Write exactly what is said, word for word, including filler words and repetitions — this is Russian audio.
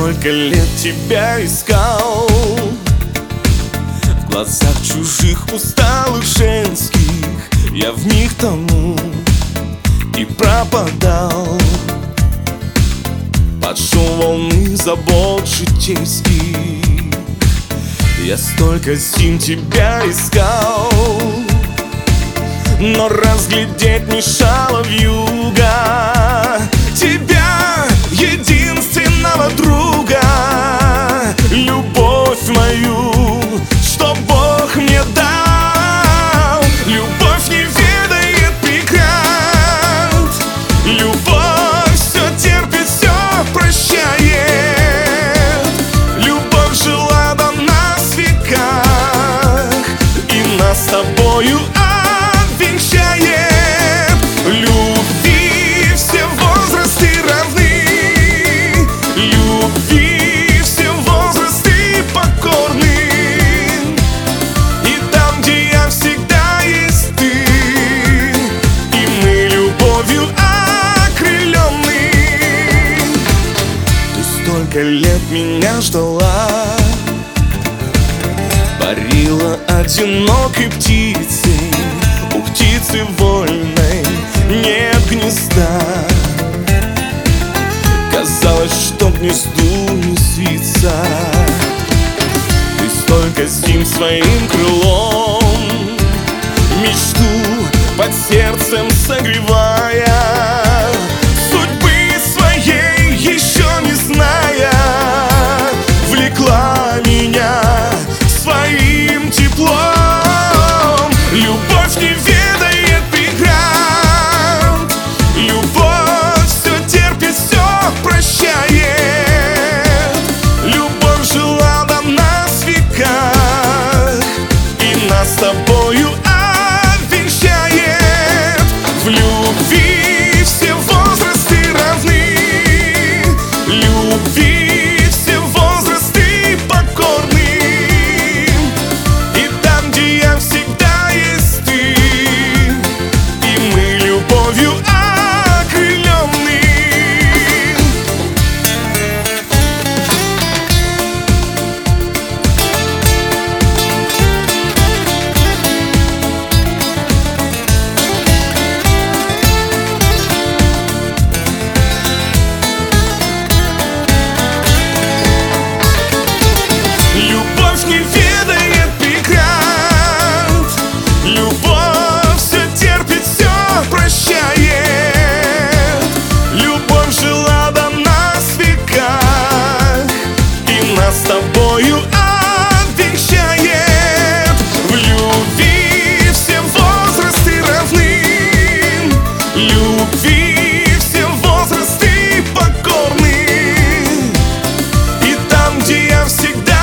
столько лет тебя искал, в глазах чужих усталых женских я в них тонул и пропадал под шум волны забот житейских. Я столько зим тебя искал, но разглядеть мешала вьюга тебя, единственного друга, любовь мою, что Бог мне дал. Любовь не ведает преград, любовь все терпит, все прощает. Любовь жила до нас в веках и нас с тобою обвенчает. Любви все возрасты равны, любви все возрасты покорны. И там, где я, всегда есть ты, и мы любовью окрылены. Ты столько лет меня ждала, парила одинокой птицей. У птицы вольной нет гнезда, казалось, что гнезду не свиться. Ты столько зим своим крылом мечту под сердцем согревая, судьбы своей еще не зная, влекла меня своим теплом. Любовь не ведает преград, любовь все терпит, все прощает. Любовь жила до нас в веках и нас с тобою обвенчает. В любви все возрасты равны, любви все возрасты покорны. И там, где я, всегда есть ты, и мы любовью окрылены. Любовь не ведает преград, любовь все терпит, все прощает. Любовь жила до нас в веках и нас с тобою обвенчает. В любви все возрасты равны, любви все возрасты покорны. И там, где я, всегда